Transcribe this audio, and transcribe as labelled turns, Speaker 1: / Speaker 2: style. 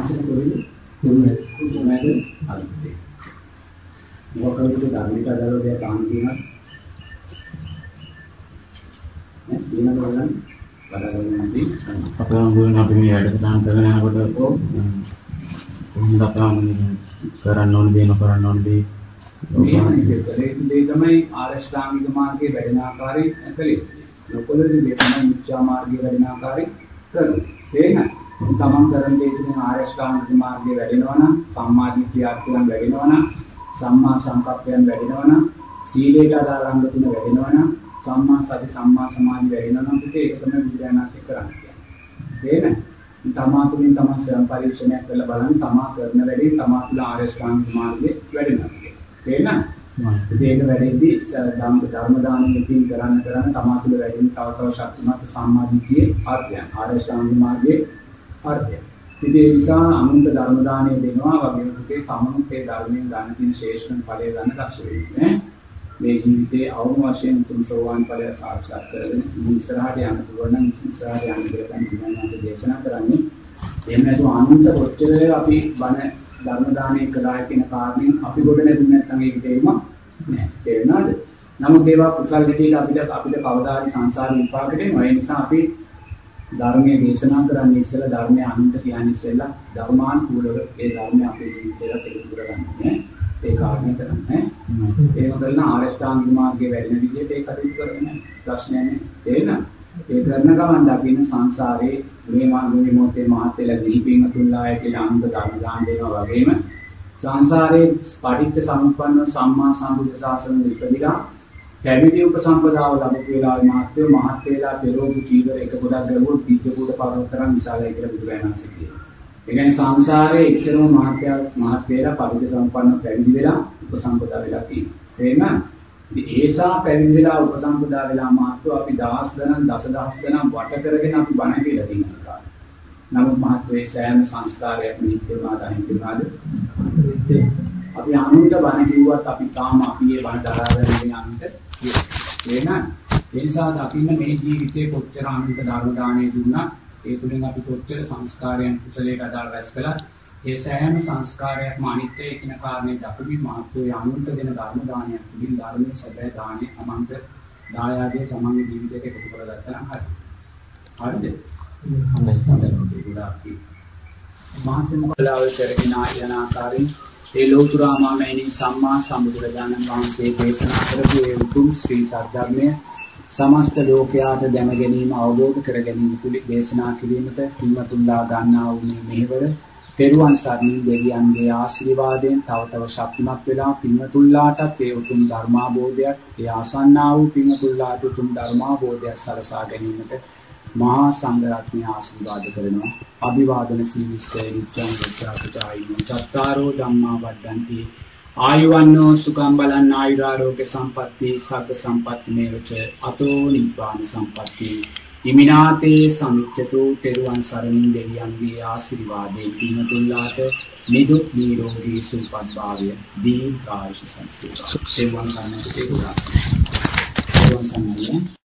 Speaker 1: වචන කොහෙද තුමැද අර්ථය. මොකක්ද ධර්මික අදලෝදේ කාන් කියනවා නේ දිනන බලන්න බලගන්නදී
Speaker 2: අපේ අංගුවෙන් අපි මේ වැඩසටහන් කරගෙන යනකොට කොහොමද අපේ කරන්න ඕන දේ නොකරන්න ඕන දේ
Speaker 1: මේ තමයි ආරෂ්ඨාංගික මාර්ගයේ වැඩෙන ආකාරය කලේ. ලොකල දේ තමයි මිච්ඡා මාර්ගයේ වැඩෙන ආකාරය කරන්නේ. තේරෙනවද? තමන් කරන දේ තුන ආරෂ්ඨාංගික මාර්ගයේ වැඩෙනවා නම් සම්මාදිට්ඨියයන් වැඩෙනවා නම් සම්මා සංකප්පයන් වැඩෙනවා නම් සීලයට අදාළ අංග තුන වැඩෙනවා නම් සම්මා සති සම්මා සමාධි වැඩෙනවා නම් ඒක තමයි විද්‍යානාසික කරන්නේ. තේරෙනවද? තමා තුලින් තමන් ස්වයං පරීක්ෂණයක් කරලා බලන්න තමා කරන වැඩේ තමා තුල ආරෂ්ඨාංගික මාර්ගයේ වැඩෙනවා. තේරෙනවද? ඒක වැඩිදී ධර්ම දානෙකින් කරන්න තමා තුළ වැඩිම තව ශක්තිමත් සම්මාදිට්ඨියේ අර්ථය ආරෂ්ඨාංගික මාර්ගයේ අර්ථය. ඉතින් ඒ නිසා අනුන්ට ධර්ම දානය දෙනවා වගේම පුතේ තමනුත් ඒ ධර්මයෙන් ගන්න තියෙන ශේෂ්ඨම ඵලය ගන්න දක්ෂ වෙන්නේ නේ. මේ ජීවිතයේ අවම වශයෙන් තුන් සෝවාන් ඵලය සාක්ෂාත් කරගෙන ඉස්සරහට යන්න පුළුවන් නම් ඉස්සරහට යන්න කියලා තමයි දේශනා කරන්නේ. එහෙම නැතුව අනුන්ට කොච්චර අපි බණ ධර්ම දානය කළා කියන කාරණේ අපි කොට නැතුව නැත්නම් ඒක තේරුම නැහැ. තේරෙනවද? නමුත් ඒවා කුසල් විදිහට අපිට කවදාහරි සංසාරේ විපාකෙට එනවා. ඒ නිසා අපි ධර්මයේ දේශනා කරන්නේ ඉස්සෙල්ලා ධර්මයේ අනුන්ට කියන්නේ ඉස්සෙල්ලා ධර්මානුකූලව ඒ ධර්මය අපේ ජීවිතයට එකතු කරගන්න. ඒ කාරණේ කරන්නේ. ඒක කරන ආරෂ්ඨාංගික මාර්ගයේ වැඩෙන විදිහට ඒක කටයුතු කරන්නේ ප්‍රශ්නයක් නෑ. තේරෙනවද? ඒ කරන ගමන් දකින්න සංසාරේ මේ මාර්ගයේ මොහොතේ මහත්යලා දීපින් තුන්ලාය කියලා අංග ධර්ම දාන දෙනවා වගේම සංසාරේ පටිච්ච සමුප්පන්න සම්මා සම්බුද්ධ ශාසනය ඉපදිලා පැවිදි උපසම්පදාව ලැබුව වෙලාවේ මහත්යලා පෙරෝපු චීවර එක ගොඩක් ගලවුවොත් පිට කුඩ පරවතරන් විශාලයි කියලා බුදුරජාණන් වහන්සේ කියනවා. ඒ කියන්නේ සංසාරේ එච්චරම මහත්යලා පටිච්ච සමුප්පන්න පැවිදි වෙලා උපසම්පදා වෙලා තියෙනවා. තේරෙනවද? ඒසා පැවිදි වෙලා උපසම්පදා වෙලා මාත්ව අපි දහස් ගණන් දසදහස් ගණන් වට කරගෙන අපි බණ කියලා දිනනවා. නමුත් මහත්වේ සෑම සංස්කාරයක් නිත්‍යමාද අනිත්‍යමාද අපි අනුන්ට බණ කිව්වත් අපි තාම අපි ඒ බණ දරාගෙන යන්නට වෙන. ඒ නිසා දකින්න මේ ජීවිතේ කොච්චර අනුන්ට ධර්ම දාණය දුන්නා ඒ තුලින් අපි කොච්චර සංස්කාරයන් කුසලයට අදාළ රැස් කළා. ඒ සෑම සංස්කාරයක්ම අනිත්‍යයි කියන කාරණේ දක්වමින් මහත්වයේ අනුන්ට දෙන ධර්ම දානයක් තුලින් ධර්මයේ සැබෑ දාණය අමන්ත දායාදයේ සමන්ගේ ජීවිතයට එකතු කරගත්තා නම් හරි. හරිද? මහත්මකලාව කරගෙන ආයන ආකාරයෙන් ඒ ලෝතුරාමාමයන්ගේ සම්මා සම්බුදුරජාණන් වහන්සේ දේශනා කරපු ඒ උතුම් ශ්‍රී සද්ධර්මය සමස්ත ලෝකයාට දැන ගැනීම අවබෝධ කර ගැනීම තුලින් දේශනා කිරීමට හිමතුල්ලා ගන්නා වූ මෙහෙවර පෙරුවන් සරණින් දෙවියන්ගේ ආශිර්වාදයෙන් තව ශක්තිමත් වෙලා පින්වතුන්ලාටත් ඒ උතුම් ධර්මාභෝධයක් ඒ ආසන්නා වූ පින්වතුන්ලාට උතුම් ධර්මාභෝධයක් සලසා ගැනීමට මහා සංඝ රත්නය ආශිර්වාද කරනවා. අභිවාදන සීලිස්සේ නිත්‍යං වච්චාපචායිනෝ චත්තාරෝ ධම්මා වඩ්ඩන්ති ආයුවන්නෝ සුඛං බලං ආයුරාරෝග්‍ය සම්පatti සග්ග සම්පatti මේවච අතෝ නිබ්බාන සම්පatti ඉමිනාතේ සමිච්ඡතු තෙරුවන් සරණින් දෙවියන්ගේ ආශිර්වාදයෙන් පින්තුල්ලාට නිදුක් නිරෝගී සුවපත් භාවය දීර්ඝායුෂ සංසේවා. තෙරුවන් සරණයි.